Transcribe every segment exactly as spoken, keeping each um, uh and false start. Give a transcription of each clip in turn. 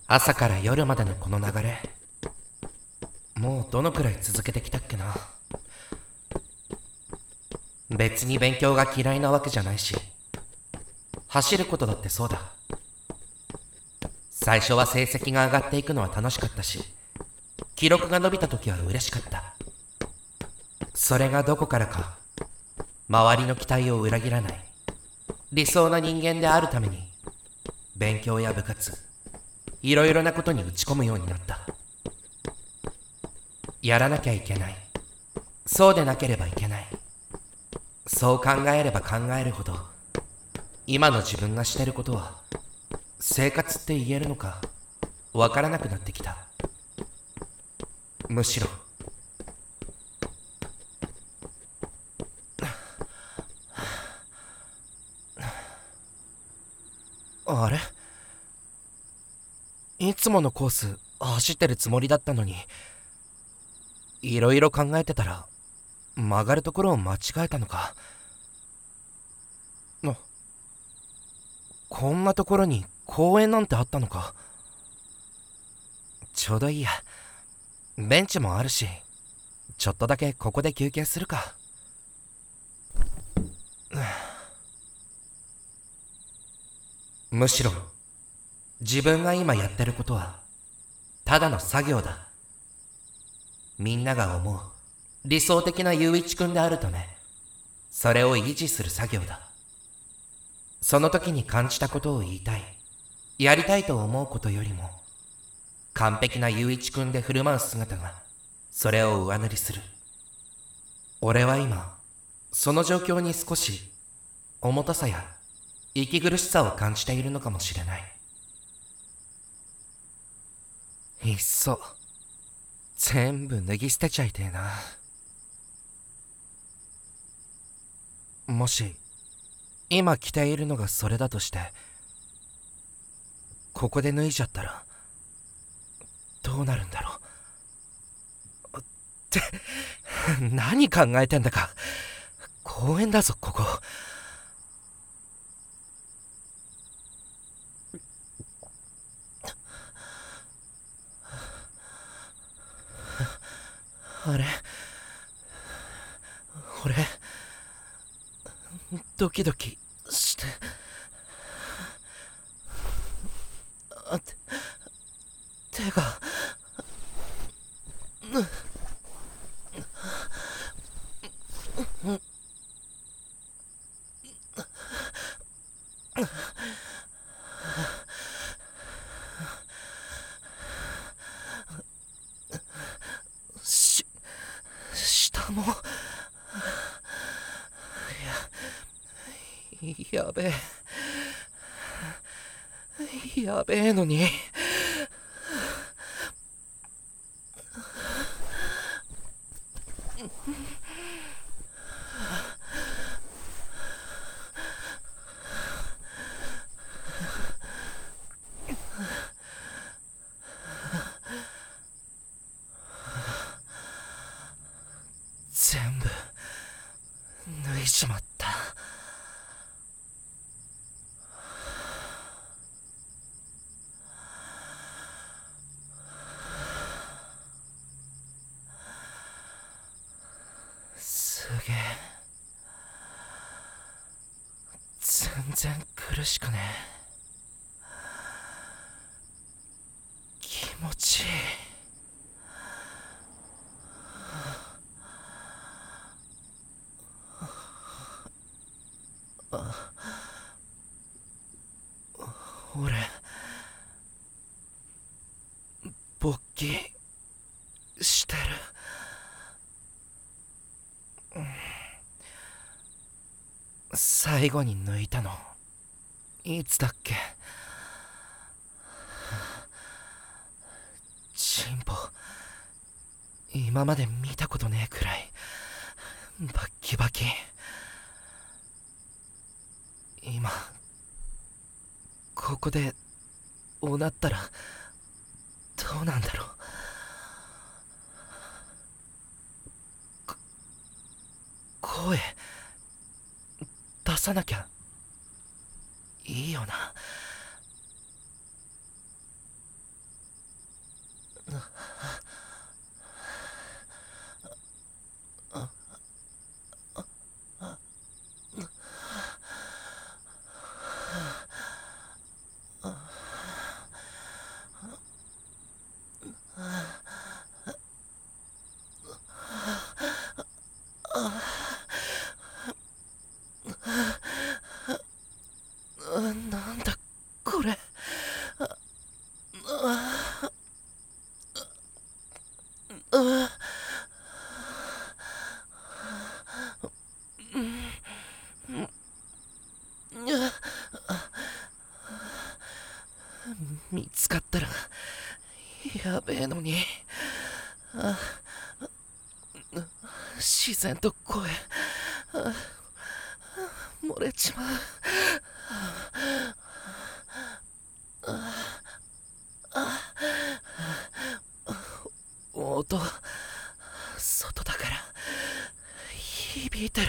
朝から夜までのこの流れ、もうどのくらい続けてきたっけな。別に勉強が嫌いなわけじゃないし、走ることだってそうだ。最初は成績が上がっていくのは楽しかったし、記録が伸びた時は嬉しかった。それがどこからか周りの期待を裏切らない理想な人間であるために、勉強や部活、いろいろなことに打ち込むようになった。やらなきゃいけない、そうでなければいけない、そう考えれば考えるほど、今の自分がしてることは生活って言えるのかわからなくなってきた。むしろあれ、いつものコース走ってるつもりだったのに、いろいろ考えてたら曲がるところを間違えたのか。あ、こんなところに公園なんてあったのか。ちょうどいいや、ベンチもあるし、ちょっとだけここで休憩するか。むしろ自分が今やってることはただの作業だ。みんなが思う理想的な雄一君であるため、それを維持する作業だ。その時に感じたことを言いたい、やりたいと思うことよりも、完璧な雄一君で振る舞う姿がそれを上塗りする。俺は今その状況に少し重たさや息苦しさを感じているのかもしれない。いっそ全部脱ぎ捨てちゃいてえな。もし今着ているのがそれだとして、ここで脱いじゃったらどうなるんだろうって何考えてんだか。公園だぞここ。あれ、俺ドキドキしてあて手がし下もややべえやべえのに。全部脱いじまった。すげえ、全然苦しくねえ。気持ちいい。俺勃起してる。最後に抜いたのいつだっけ。チンポ今まで見たことねえくらいバッキバキ。今ここでおなったらどうなんだろう。こ声出さなきゃいいよな。 なんだこれ。見つかったらやべえのに。自然と声漏れちまう。音外だから響いてる。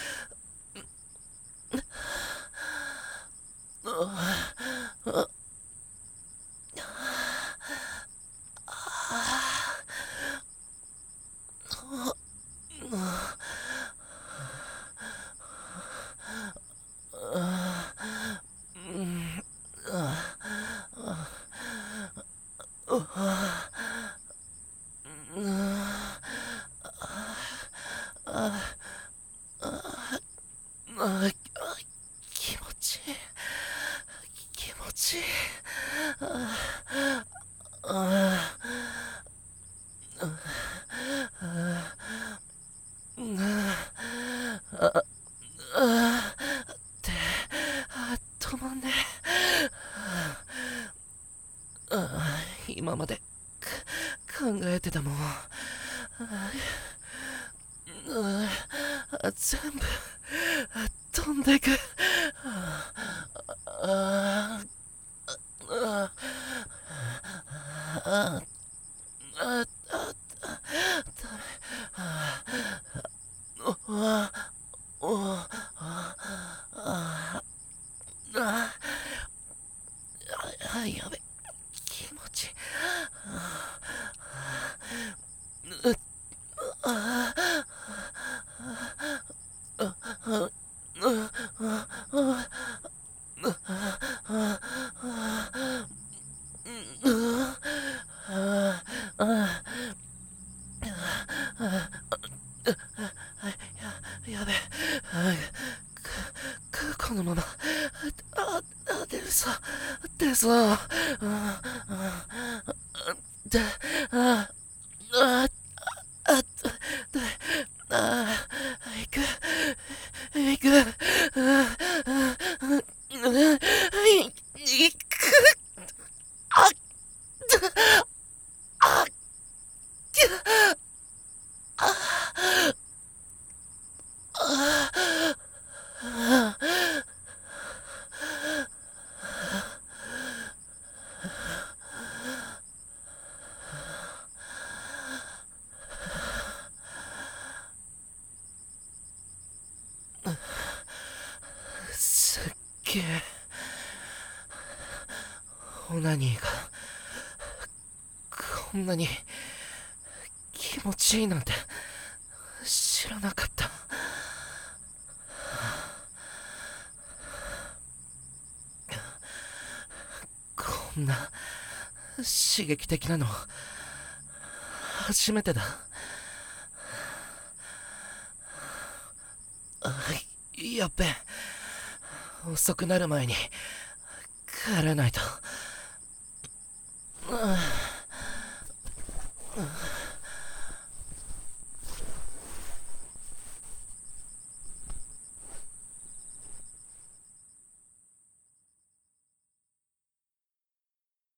あ、気持ちいい気持ちいい。あああってあ止まんねえ。あ今まで考えてたもんあ全部飛んでく。ああああああやべ気持ちいい。やべこのままああ出そう出そうであああであ行く行く行くああすっげえオナニーがこんなに気持ちいいなんて知らなかった。こんな刺激的なの初めてだ。やっべ遅くなる前に帰らないと。